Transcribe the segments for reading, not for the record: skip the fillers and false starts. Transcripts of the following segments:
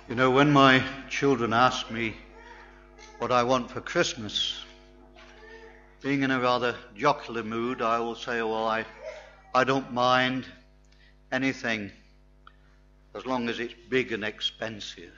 You know, when my children ask me what I want for Christmas, being in a rather jocular mood, I will say, well, I don't mind anything as long as it's big and expensive.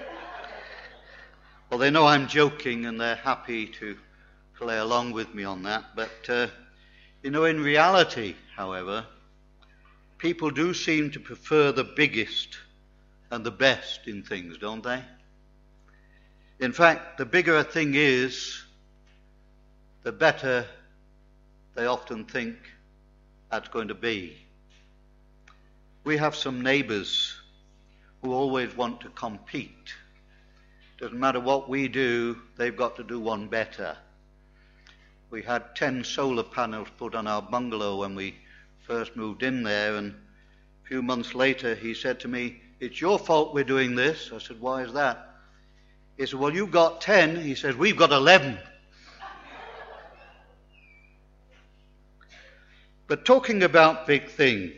Well, they know I'm joking and they're happy to play along with me on that. But, in reality, however, people do seem to prefer the biggest and the best in things, don't they? In fact, the bigger a thing is, the better they often think that's going to be. We have some neighbours who always want to compete. Doesn't matter what we do, they've got to do one better. We had 10 solar panels put on our bungalow when we first moved in there, and a few months later he said to me, "It's your fault we're doing this." I said, "Why is that?" He said, "Well, you've got 10. He says, "We've got 11. But talking about big things,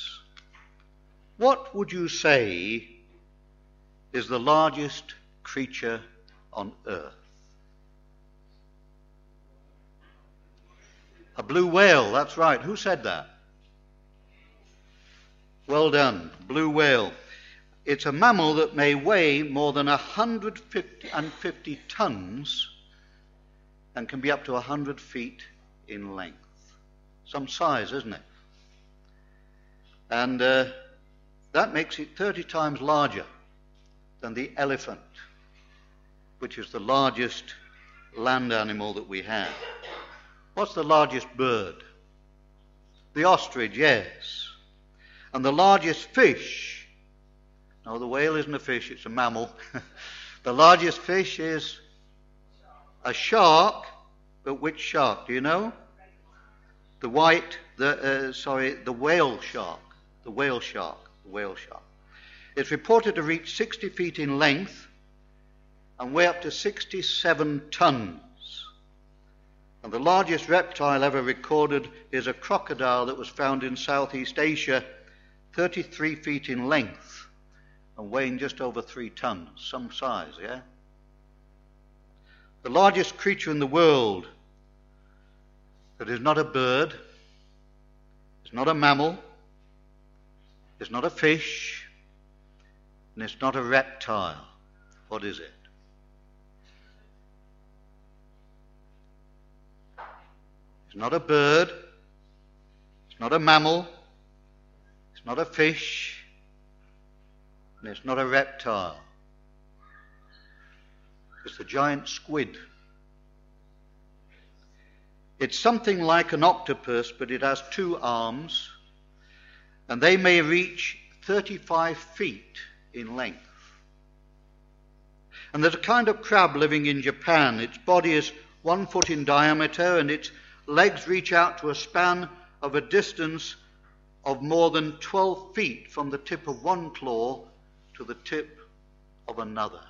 what would you say is the largest creature on earth? A blue whale, that's right. Who said that? Well done, blue whale. It's a mammal that may weigh more than 150 tons and can be up to 100 feet in length. Some size, isn't it? And that makes it 30 times larger than the elephant, which is the largest land animal that we have. What's the largest bird? The ostrich, yes. And the largest fish, no, the whale isn't a fish, it's a mammal. The largest fish is a shark, but which shark, do you know? The whale shark. The whale shark. It's reported to reach 60 feet in length and weigh up to 67 tons. And the largest reptile ever recorded is a crocodile that was found in Southeast Asia, 33 feet in length and weighing just over 3 tons. Some size, yeah? The largest creature in the world that is not a bird, it's not a mammal, it's not a fish, and it's not a reptile. What is it? It's not a bird, it's not a mammal, it's not a fish, and it's not a reptile. It's the giant squid. It's something like an octopus, but it has 2 arms, and they may reach 35 feet in length. And there's a kind of crab living in Japan. Its body is 1 foot in diameter, and its legs reach out to a span of a distance of more than 12 feet from the tip of one claw to the tip of another.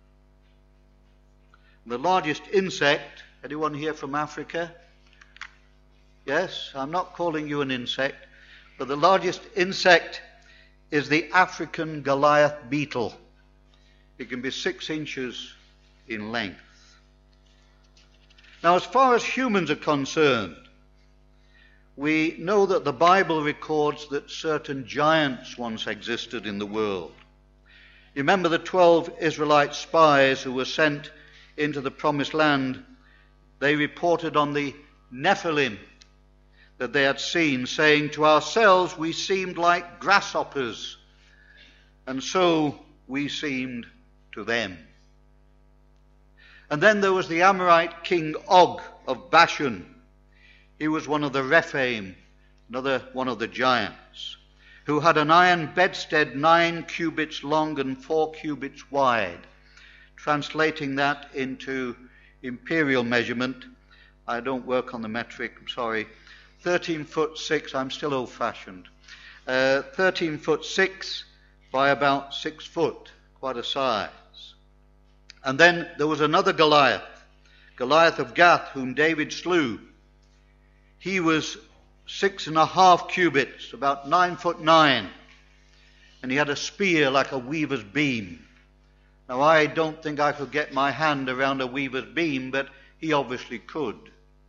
The largest insect, anyone here from Africa? Yes, I'm not calling you an insect, but the largest insect is the African Goliath beetle. It can be 6 inches in length. Now, as far as humans are concerned, we know that the Bible records that certain giants once existed in the world. You remember the 12 Israelite spies who were sent into the promised land? They reported on the Nephilim that they had seen, saying, "To ourselves we seemed like grasshoppers, and so we seemed to them." And then there was the Amorite king Og of Bashan. He was one of the Rephaim, another one of the giants, who had an iron bedstead 9 cubits long and 4 cubits wide. Translating that into imperial measurement, I don't work on the metric, I'm sorry, 13 foot 6, I'm still old-fashioned, 13 foot 6 by about 6 foot, quite a size. And then there was another Goliath, Goliath of Gath, whom David slew. He was 6.5 cubits, about 9 foot 9, and he had a spear like a weaver's beam. Now, I don't think I could get my hand around a weaver's beam, but he obviously could.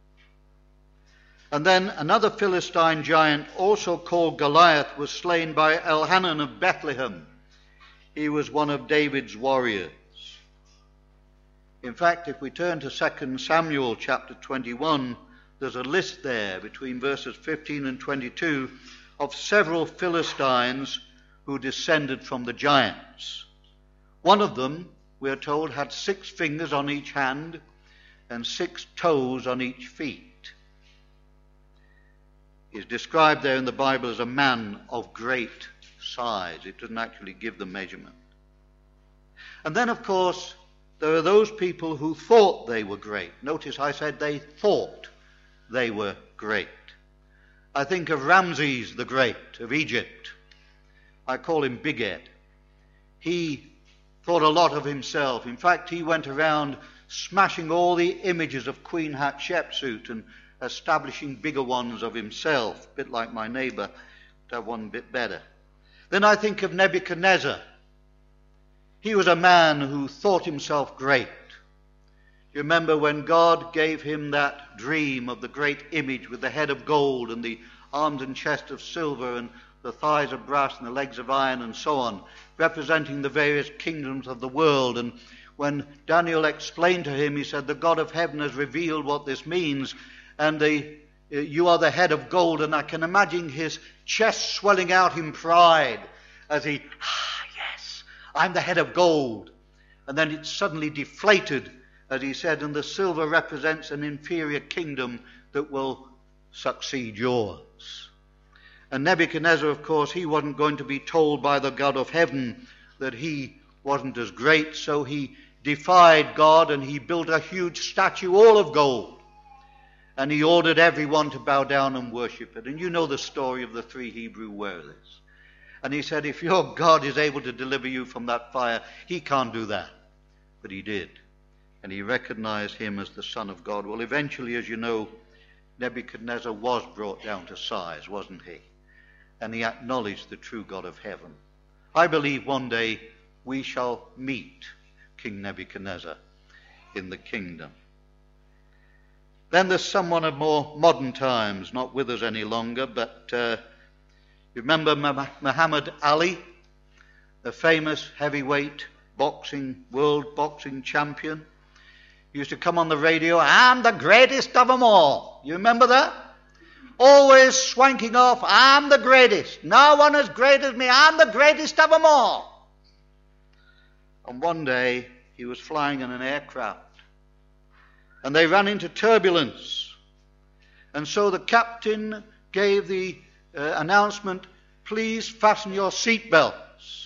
And then another Philistine giant, also called Goliath, was slain by Elhanan of Bethlehem. He was one of David's warriors. In fact, if we turn to 2 Samuel chapter 21, there's a list there between verses 15 and 22 of several Philistines who descended from the giants. One of them, we are told, had 6 fingers on each hand and 6 toes on each feet. He's described there in the Bible as a man of great size. It doesn't actually give the measurement. And then, of course, there are those people who thought they were great. Notice I said they thought they were great. I think of Ramses the Great of Egypt. I call him Big Ed. He thought a lot of himself. In fact, he went around smashing all the images of Queen Hatshepsut and establishing bigger ones of himself, a bit like my neighbor, but have one bit better. Then I think of Nebuchadnezzar. He was a man who thought himself great. You remember when God gave him that dream of the great image with the head of gold and the arms and chest of silver and the thighs of brass and the legs of iron and so on, representing the various kingdoms of the world. And when Daniel explained to him, he said, the God of heaven has revealed what this means, and you are the head of gold. And I can imagine his chest swelling out in pride as he, yes, I'm the head of gold. And then it suddenly deflated, as he said, and the silver represents an inferior kingdom that will succeed yours. And Nebuchadnezzar, of course, he wasn't going to be told by the God of heaven that he wasn't as great, so he defied God and he built a huge statue all of gold. And he ordered everyone to bow down and worship it. And you know the story of the 3 Hebrew warriors. And he said, if your God is able to deliver you from that fire, he can't do that. But he did. And he recognized him as the Son of God. Well, eventually, as you know, Nebuchadnezzar was brought down to size, wasn't he? And he acknowledged the true God of heaven. I believe one day we shall meet King Nebuchadnezzar in the kingdom. Then there's someone of more modern times, not with us any longer, but you remember Muhammad Ali, the famous heavyweight world boxing champion? He used to come on the radio, I'm the greatest of them all. You remember that? Always swanking off, I'm the greatest. No one as great as me, I'm the greatest of them all. And one day, he was flying in an aircraft, and they ran into turbulence. And so the captain gave the announcement, please fasten your seatbelts.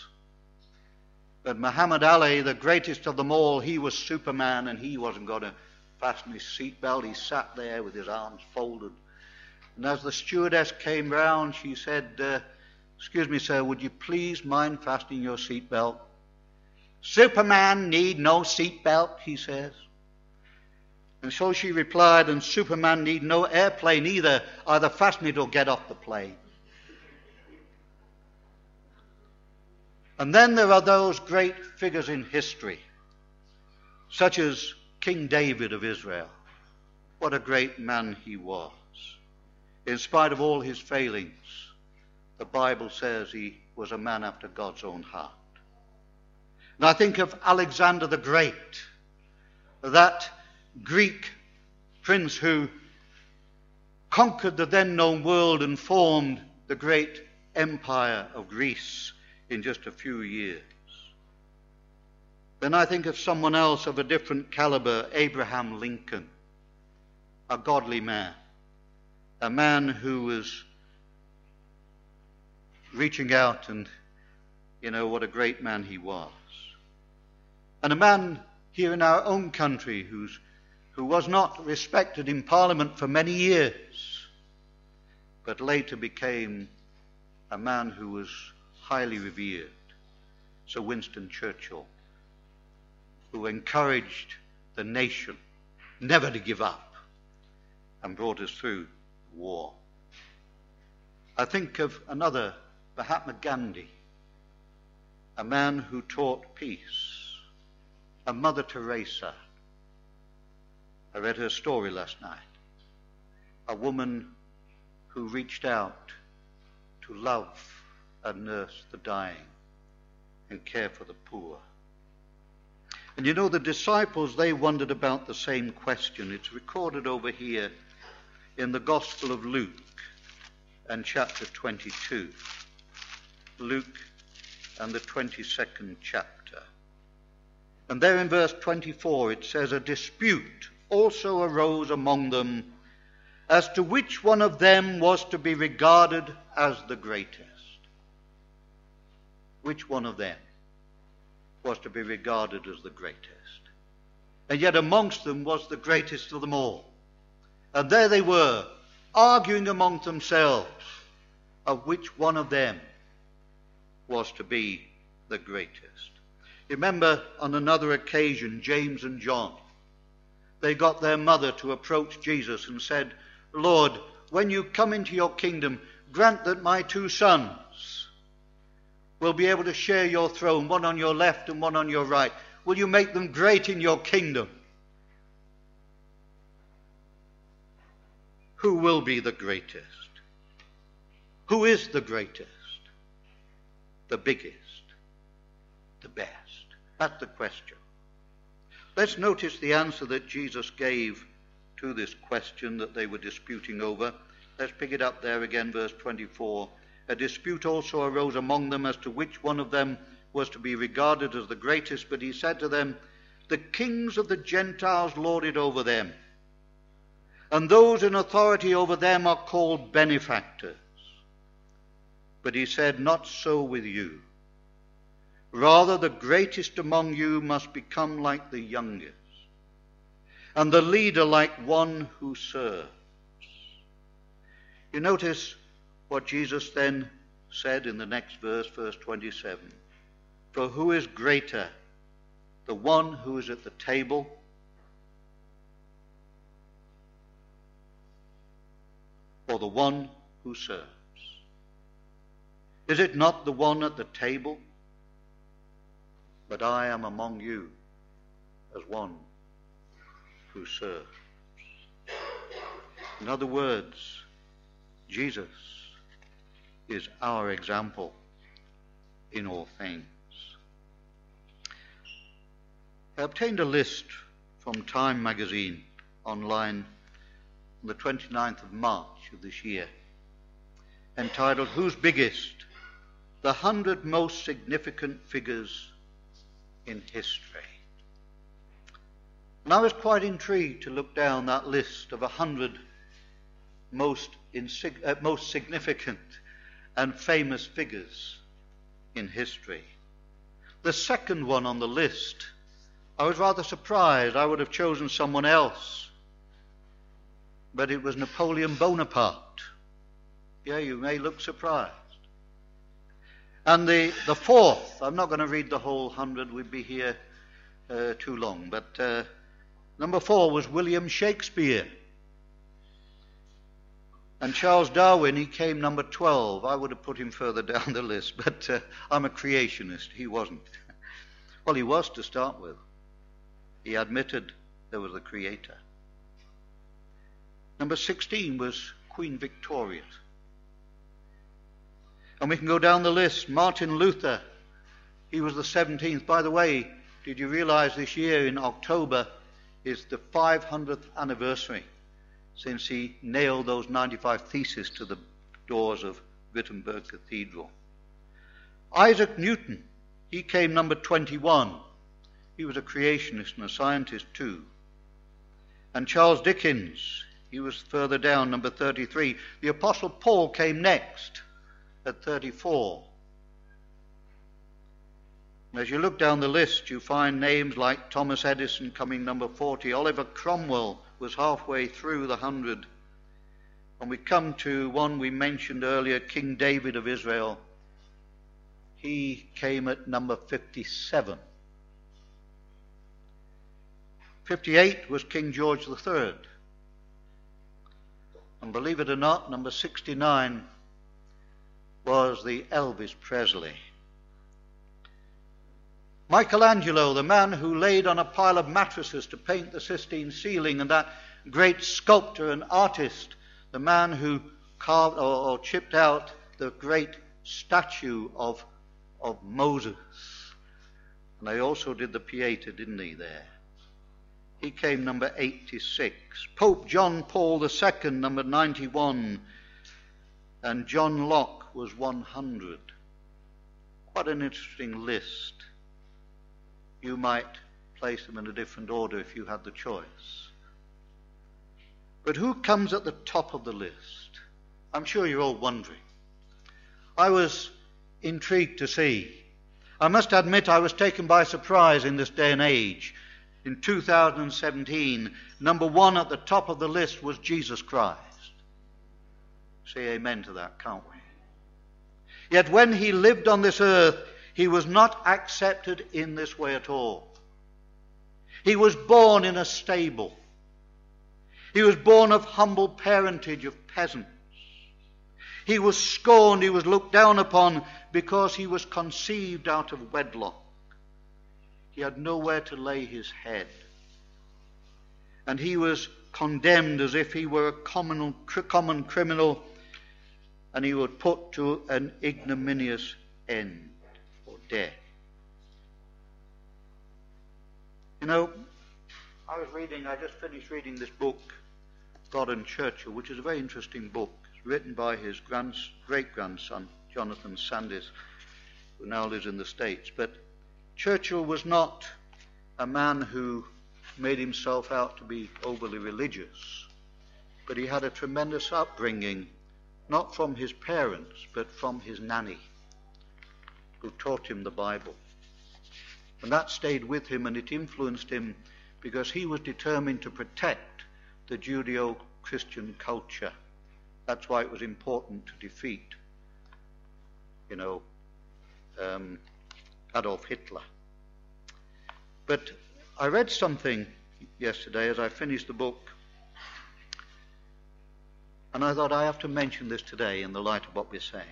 But Muhammad Ali, the greatest of them all, he was Superman, and he wasn't going to fasten his seatbelt. He sat there with his arms folded. And as the stewardess came round, she said, excuse me, sir, would you please mind fastening your seatbelt? Superman need no seatbelt, he says. And so she replied, and Superman need no airplane either. Either fasten it or get off the plane. And then there are those great figures in history, such as King David of Israel. What a great man he was. In spite of all his failings, the Bible says he was a man after God's own heart. And I think of Alexander the Great, that Greek prince who conquered the then known world and formed the great empire of Greece in just a few years. Then I think of someone else of a different caliber, Abraham Lincoln, a godly man, a man who was reaching out, and you know what a great man he was. And a man here in our own country who was not respected in Parliament for many years, but later became a man who was highly revered, Sir Winston Churchill, who encouraged the nation never to give up and brought us through war. I think of another, Mahatma Gandhi, a man who taught peace, And Mother Teresa, I read her story last night. A woman who reached out to love and nurse the dying and care for the poor. And you know, the disciples, they wondered about the same question. It's recorded over here in the Gospel of Luke and chapter 22. Luke and the 22nd chapter. And there in verse 24 it says, a dispute also arose among them as to which one of them was to be regarded as the greatest. Which one of them was to be regarded as the greatest? And yet amongst them was the greatest of them all. And there they were, arguing among themselves of which one of them was to be the greatest. Remember, on another occasion, James and John, they got their mother to approach Jesus and said, Lord, when you come into your kingdom, grant that my two sons will be able to share your throne, one on your left and one on your right. Will you make them great in your kingdom? Who will be the greatest? Who is the greatest? The biggest? The best? That's the question. Let's notice the answer that Jesus gave to this question that they were disputing over. Let's pick it up there again, verse 24. A dispute also arose among them as to which one of them was to be regarded as the greatest. But he said to them, the kings of the Gentiles lord it over them, and those in authority over them are called benefactors. But he said, not so with you. Rather, the greatest among you must become like the youngest, and the leader like one who serves. You notice what Jesus then said in the next verse, verse 27. For who is greater, the one who is at the table or the one who serves? Is it not the one at the table? But I am among you as one who serves. In other words, Jesus is our example in all things. I obtained a list from Time magazine online on the 29th of March of this year, entitled, Who's Biggest? The 100 Most Significant Figures in History. And I was quite intrigued to look down that list of 100 most significant and famous figures in history. The second one on the list, I was rather surprised. I would have chosen someone else. But it was Napoleon Bonaparte. Yeah, you may look surprised. And the fourth, I'm not going to read the whole 100, we'd be here too long, but number 4 was William Shakespeare. And Charles Darwin, he came number 12. I would have put him further down the list, but I'm a creationist. He wasn't. Well, he was to start with. He admitted there was a creator. Number 16 was Queen Victoria. And we can go down the list. Martin Luther, he was the 17th. By the way, did you realize this year in October is the 500th anniversary since he nailed those 95 theses to the doors of Wittenberg Cathedral? Isaac Newton, he came number 21. He was a creationist and a scientist too. And Charles Dickens, he was further down, number 33. The Apostle Paul came next at 34. As you look down the list, you find names like Thomas Edison coming number 40. Oliver Cromwell was halfway through the 100. And we come to one we mentioned earlier, King David of Israel. He came at number 57. 58 was King George III. And believe it or not, number 69 was the Elvis Presley. Michelangelo, the man who laid on a pile of mattresses to paint the Sistine ceiling, and that great sculptor and artist, the man who carved or chipped out the great statue of Moses. And they also did the Pieta, didn't he, there? He came number 86. Pope John Paul II, number 91. And John Locke was 100. Quite an interesting list. You might place them in a different order if you had the choice. But who comes at the top of the list? I'm sure you're all wondering. I was intrigued to see. I must admit I was taken by surprise in this day and age. In 2017, number one at the top of the list was Jesus Christ. Say amen to that, can't we? Yet when he lived on this earth, he was not accepted in this way at all. He was born in a stable. He was born of humble parentage of peasants. He was scorned, he was looked down upon because he was conceived out of wedlock. He had nowhere to lay his head. And he was condemned as if he were a common criminal, and he was put to an ignominious end or death. You know, I just finished reading this book, God and Churchill, which is a very interesting book. It's written by his great-grandson, Jonathan Sandys, who now lives in the States. But Churchill was not a man who made himself out to be overly religious, but he had a tremendous upbringing, not from his parents, but from his nanny, who taught him the Bible. And that stayed with him, and it influenced him because he was determined to protect the Judeo-Christian culture. That's why it was important to defeat, Adolf Hitler. But I read something yesterday as I finished the book, and I thought I have to mention this today in the light of what we're saying.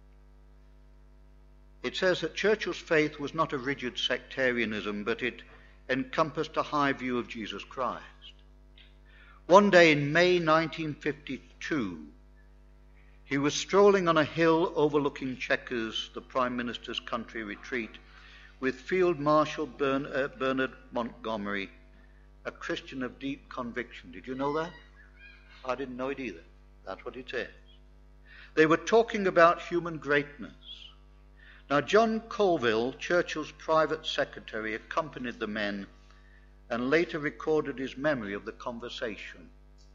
It says that Churchill's faith was not a rigid sectarianism, but it encompassed a high view of Jesus Christ. One day in May 1952, he was strolling on a hill overlooking Chequers, the Prime Minister's country retreat, with Field Marshal Bernard Montgomery, a Christian of deep conviction. Did you know that? I didn't know it either. That's what it says. They were talking about human greatness. Now, John Colville, Churchill's private secretary, accompanied the men and later recorded his memory of the conversation.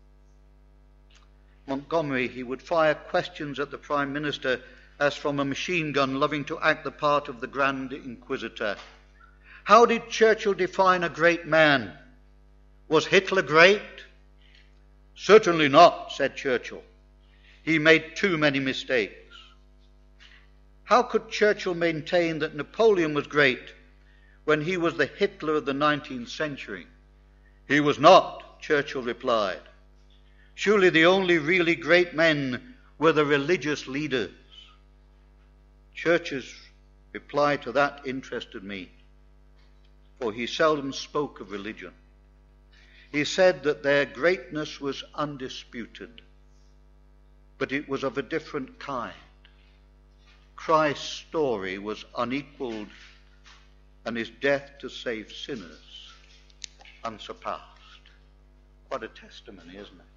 Montgomery, he would fire questions at the Prime Minister as from a machine gun, loving to act the part of the Grand Inquisitor. How did Churchill define a great man? Was Hitler great? Certainly not, said Churchill. He made too many mistakes. How could Churchill maintain that Napoleon was great when he was the Hitler of the 19th century? He was not, Churchill replied. Surely the only really great men were the religious leaders. Churchill's reply to that interested me, for he seldom spoke of religion. He said that their greatness was undisputed, but it was of a different kind. Christ's story was unequaled, and his death to save sinners unsurpassed. What a testimony, isn't it?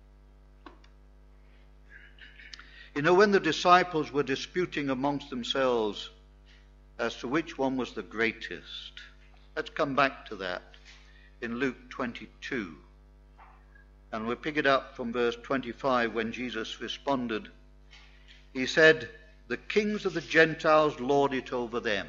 You know, when the disciples were disputing amongst themselves as to which one was the greatest, let's come back to that in Luke 22. And we'll pick it up from verse 25 when Jesus responded. He said, "The kings of the Gentiles lord it over them,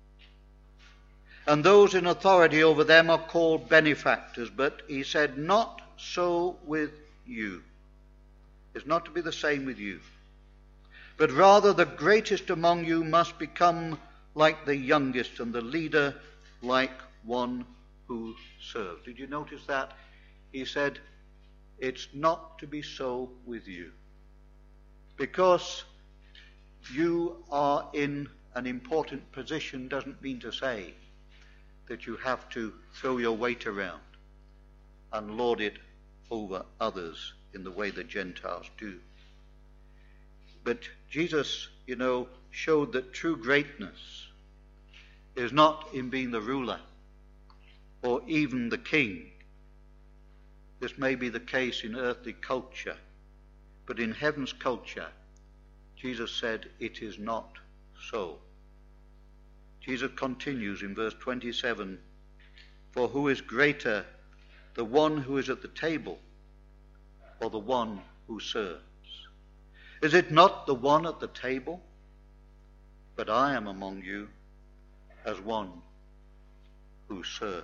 and those in authority over them are called benefactors. But," he said, "not so with you." It's not to be the same with you. "But rather the greatest among you must become like the youngest, and the leader like one who serves." Did you notice that? He said, it's not to be so with you. Because you are in an important position doesn't mean to say that you have to throw your weight around and lord it over others in the way the Gentiles do. But Jesus, showed that true greatness is not in being the ruler or even the king. This may be the case in earthly culture, but in heaven's culture, Jesus said it is not so. Jesus continues in verse 27, "For who is greater, the one who is at the table or the one who serves? Is it not the one at the table? But I am among you as one who serves."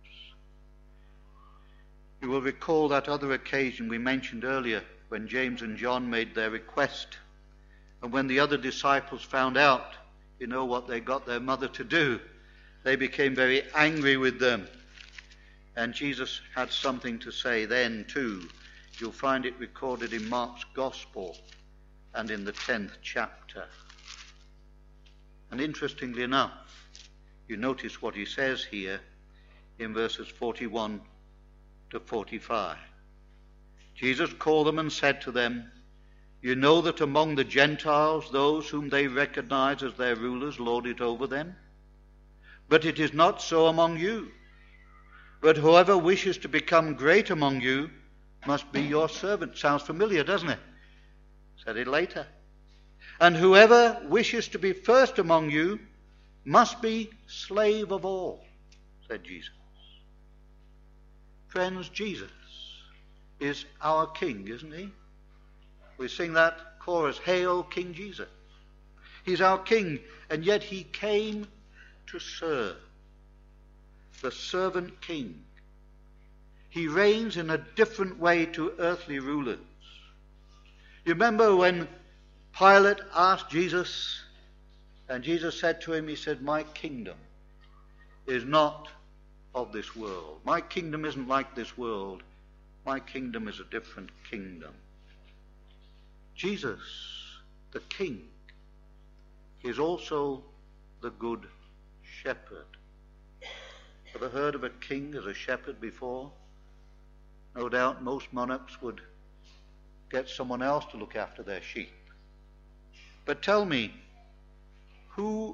You will recall that other occasion we mentioned earlier when James and John made their request, and when the other disciples found out, what they got their mother to do, they became very angry with them. And Jesus had something to say then too. You'll find it recorded in Mark's Gospel and in the 10th chapter. And interestingly enough, you notice what he says here in verses 41 to 45. Jesus called them and said to them, "You know that among the Gentiles those whom they recognize as their rulers lord it over them. But it is not so among you. But whoever wishes to become great among you must be your servant." Sounds familiar, doesn't it? Said it later. "And whoever wishes to be first among you must be slave of all," said Jesus. Friends, Jesus is our King, isn't he? We sing that chorus, "Hail King Jesus." He's our King, and yet he came to serve. The servant king. He reigns in a different way to earthly rulers. You remember when Pilate asked Jesus, and Jesus said to him, he said, "My kingdom is not of this world. My kingdom isn't like this world. My kingdom is a different kingdom." Jesus, the King, is also the good shepherd. Ever heard of a king as a shepherd before? No doubt most monarchs would get someone else to look after their sheep. But tell me, who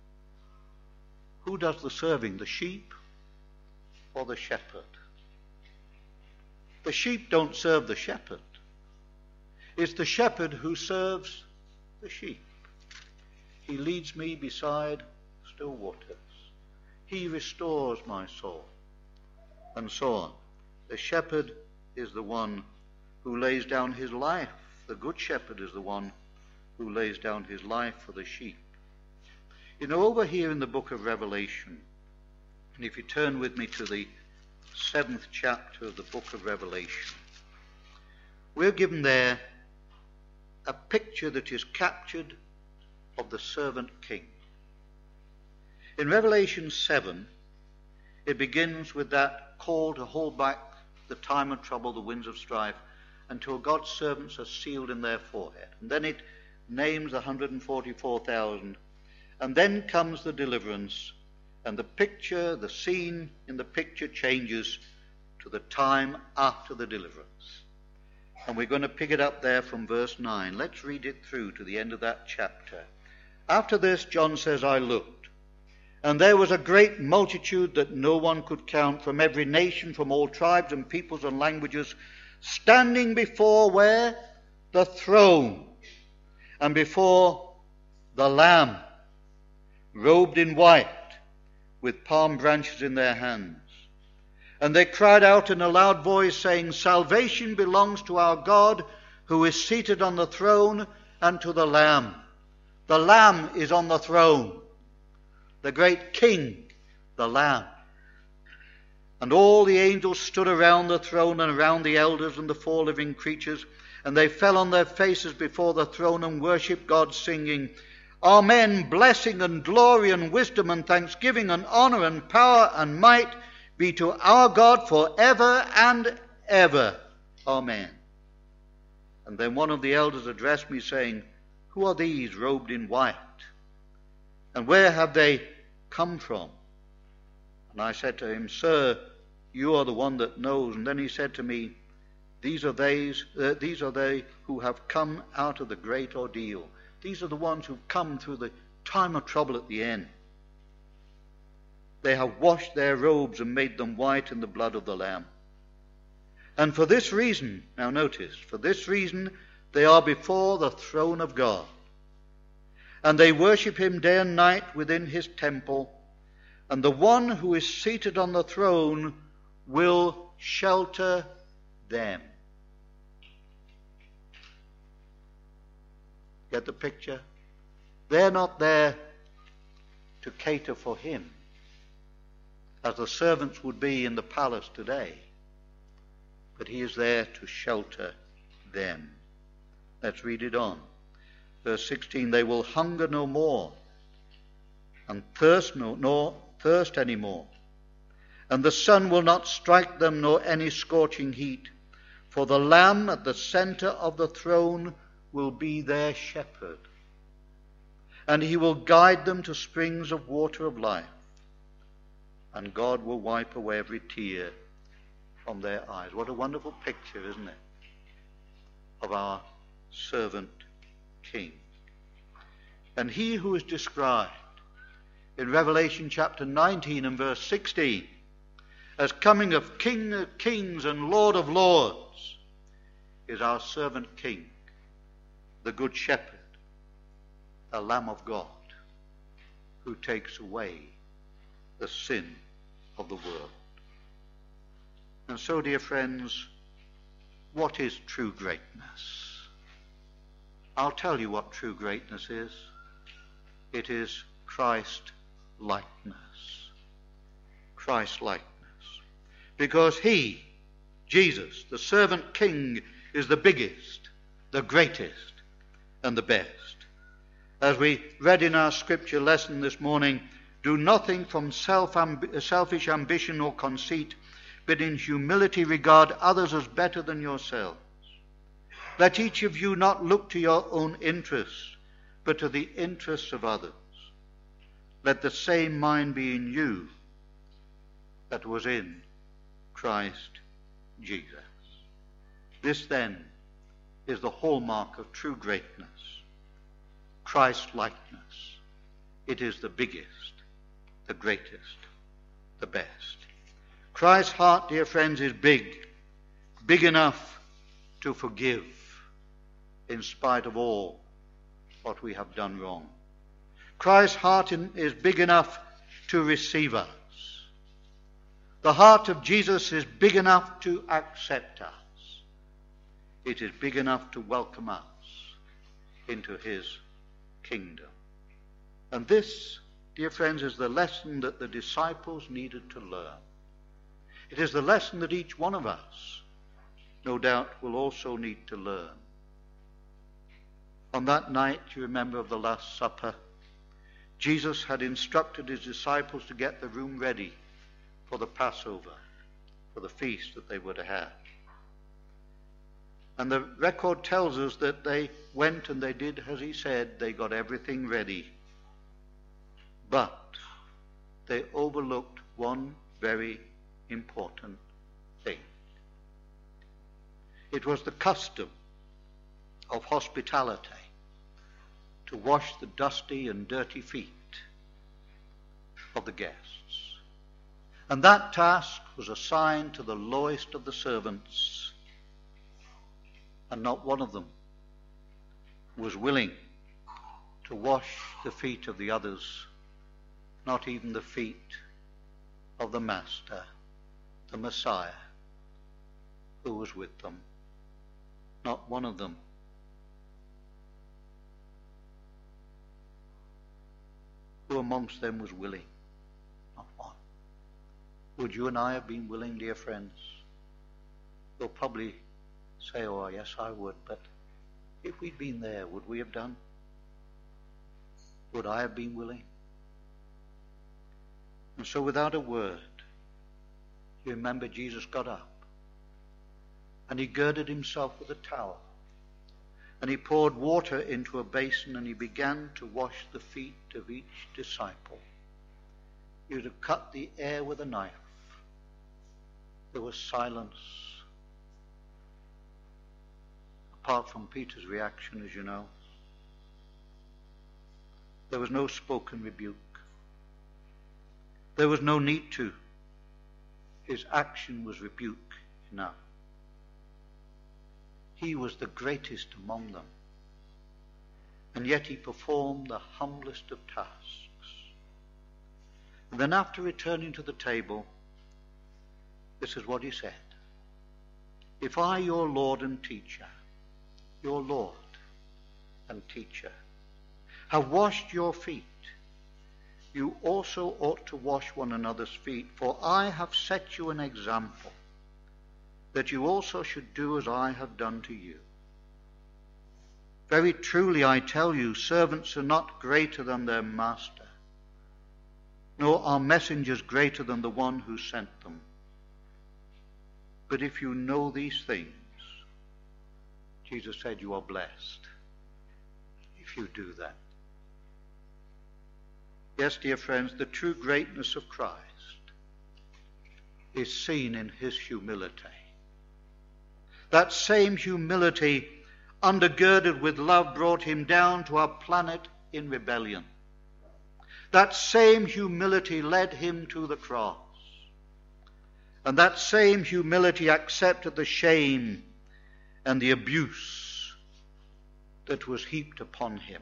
does the serving, the sheep or the shepherd? The sheep don't serve the shepherd. It's the shepherd who serves the sheep. He leads me beside still waters. He restores my soul, and so on. The shepherd is the one who lays down his life. The good shepherd is the one who lays down his life for the sheep. Over here in the book of Revelation, and if you turn with me to the 7th chapter of the book of Revelation, we're given there a picture that is captured of the servant king. In Revelation 7, it begins with that call to hold back the time of trouble, the winds of strife, until God's servants are sealed in their forehead. And then it names 144,000. And then comes the deliverance, and the picture, the scene in the picture changes to the time after the deliverance. And we're going to pick it up there from verse 9. Let's read it through to the end of that chapter. "After this," John says, "I looked, and there was a great multitude that no one could count, from every nation, from all tribes and peoples and languages, standing before" where? "The throne, and before the Lamb, robed in white, with palm branches in their hands. And they cried out in a loud voice, saying, 'Salvation belongs to our God, who is seated on the throne, and to the Lamb.'" The Lamb is on the throne. The great King, the Lamb. "And all the angels stood around the throne and around the elders and the 4 living creatures, and they fell on their faces before the throne and worshipped God, singing, 'Amen, blessing and glory and wisdom and thanksgiving and honor and power and might be to our God forever and ever. Amen.' And then one of the elders addressed me, saying, 'Who are these robed in white? And where have they come from?' And I said to him, Sir, you are the one that knows. And then he said to me, these are they who have come out of the great ordeal. These are the ones who've come through the time of trouble at the end. They have washed their robes and made them white in the blood of the Lamb. And for this reason, now notice, for this reason they are before the throne of God. And they worship him day and night within his temple. And the one who is seated on the throne will shelter them. Get the picture? They're not there to cater for him, as the servants would be in the palace today. But he is there to shelter them. Let's read it on. Verse 16, they will hunger no more, and thirst nor thirst any more. And the sun will not strike them, nor any scorching heat. For the Lamb at the center of the throne will be their shepherd. And he will guide them to springs of water of life. And God will wipe away every tear from their eyes. What a wonderful picture, isn't it, of our servant King. And he who is described in Revelation chapter 19 and verse 16 as coming of King of kings and Lord of lords is our servant King, the Good Shepherd, the Lamb of God, who takes away the sin of the world. And so, dear friends, what is true greatness? I'll tell you what true greatness is. It is Christ-likeness. Christ-likeness. Because he, Jesus, the servant King, is the biggest, the greatest, and the best. As we read in our scripture lesson this morning, do nothing from selfish ambition or conceit, but in humility regard others as better than yourselves. Let each of you not look to your own interests, but to the interests of others. Let the same mind be in you that was in Christ Jesus. This then is the hallmark of true greatness. Christ-likeness. It is the biggest, the greatest, the best. Christ's heart, dear friends, is big. Big enough to forgive in spite of all what we have done wrong. Christ's heart is big enough to receive us. The heart of Jesus is big enough to accept us. It is big enough to welcome us into his kingdom. And this, dear friends, is the lesson that the disciples needed to learn. It is the lesson that each one of us, no doubt, will also need to learn. On that night, you remember, of the Last Supper, Jesus had instructed his disciples to get the room ready for the Passover, for the feast that they were to have. And the record tells us that they went and they did as he said. They got everything ready. But they overlooked one very important thing. It was the custom of hospitality to wash the dusty and dirty feet of the guests. And that task was assigned to the lowest of the servants, and not one of them was willing to wash the feet of the others, not even the feet of the Master, the Messiah, who was with them. Not one of them. Who amongst them was willing? Not one. Would you and I have been willing, dear friends? You'll probably say, oh, yes, I would, but if we'd been there, would we have done? Would I have been willing? And so without a word, you remember Jesus got up and he girded himself with a towel and he poured water into a basin and he began to wash the feet of each disciple. You'd have cut the air with a knife. There was silence. Apart from Peter's reaction, as you know. There was no spoken rebuke. There was no need to. His action was rebuke enough. He was the greatest among them. And yet he performed the humblest of tasks. And then after returning to the table, this is what he said. If I, your Lord and teacher, your Lord and teacher, have washed your feet, you also ought to wash one another's feet, for I have set you an example, that you also should do as I have done to you. Very truly I tell you, servants are not greater than their master, nor are messengers greater than the one who sent them. But if you know these things, Jesus said, you are blessed if you do that. Yes, dear friends, the true greatness of Christ is seen in his humility. That same humility, undergirded with love, brought him down to our planet in rebellion. That same humility led him to the cross. And that same humility accepted the shame and the abuse that was heaped upon him.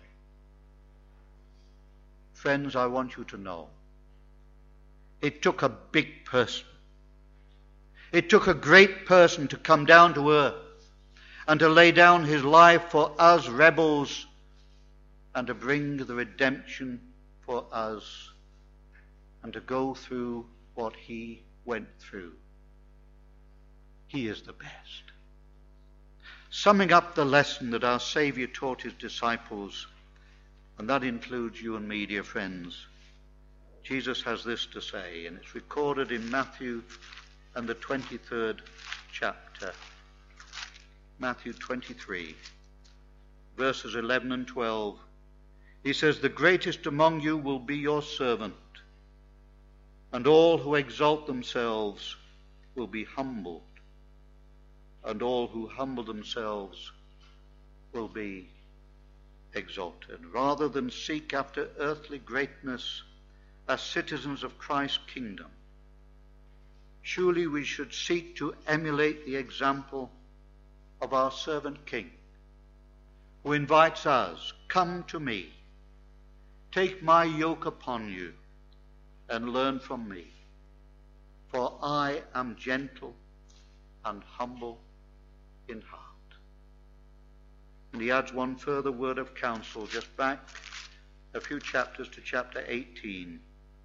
Friends, I want you to know, it took a big person. It took a great person to come down to earth and to lay down his life for us rebels and to bring the redemption for us and to go through what he went through. He is the best. Summing up the lesson that our Saviour taught his disciples, and that includes you and me, dear friends, Jesus has this to say, and it's recorded in Matthew and the 23rd chapter. Matthew 23, verses 11 and 12. He says, the greatest among you will be your servant, and all who exalt themselves will be humbled, and all who humble themselves will be exalted. Rather than seek after earthly greatness as citizens of Christ's kingdom, surely we should seek to emulate the example of our servant King, who invites us, come to me, take my yoke upon you, and learn from me, for I am gentle and humble in heart. And he adds one further word of counsel, just back a few chapters to chapter 18.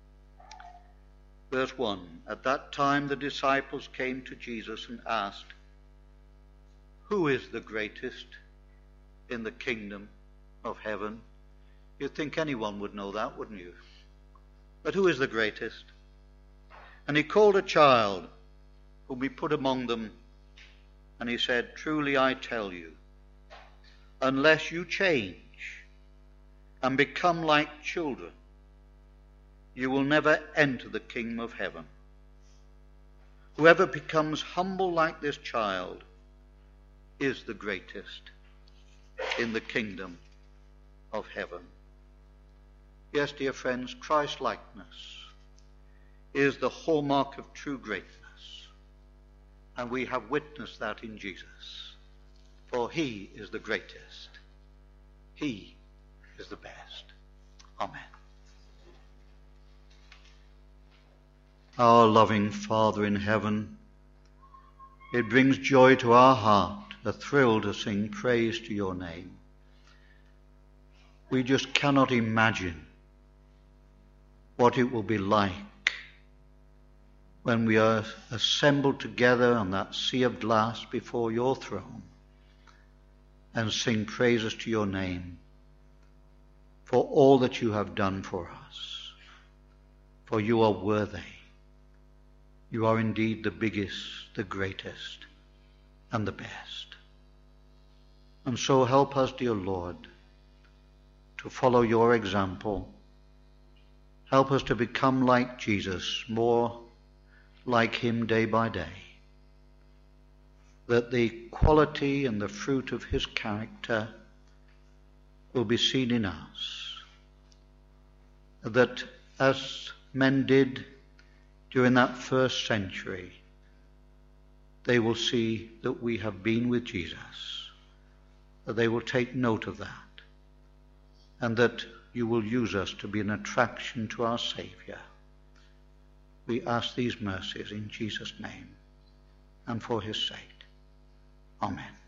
Verse 1, at that time the disciples came to Jesus and asked, who is the greatest in the kingdom of heaven? You'd think anyone would know that, wouldn't you? But who is the greatest? And he called a child whom he put among them, and he said, truly I tell you, unless you change and become like children, you will never enter the kingdom of heaven. Whoever becomes humble like this child is the greatest in the kingdom of heaven. Yes, dear friends, Christ-likeness is the hallmark of true greatness, and we have witnessed that in Jesus, for he is the greatest. He is the best. Amen. Our loving Father in heaven, it brings joy to our heart, a thrill to sing praise to your name. We just cannot imagine what it will be like when we are assembled together on that sea of glass before your throne and sing praises to your name for all that you have done for us. For you are worthy. You are indeed the biggest, the greatest, and the best. And so help us, dear Lord, to follow your example, Help us to become like Jesus, more like him day by day, that the quality and the fruit of his character will be seen in us, that as men did during that first century, they will see that we have been with Jesus, that they will take note of that, and that you will use us to be an attraction to our Saviour. We ask these mercies in Jesus' name and for his sake. Amen.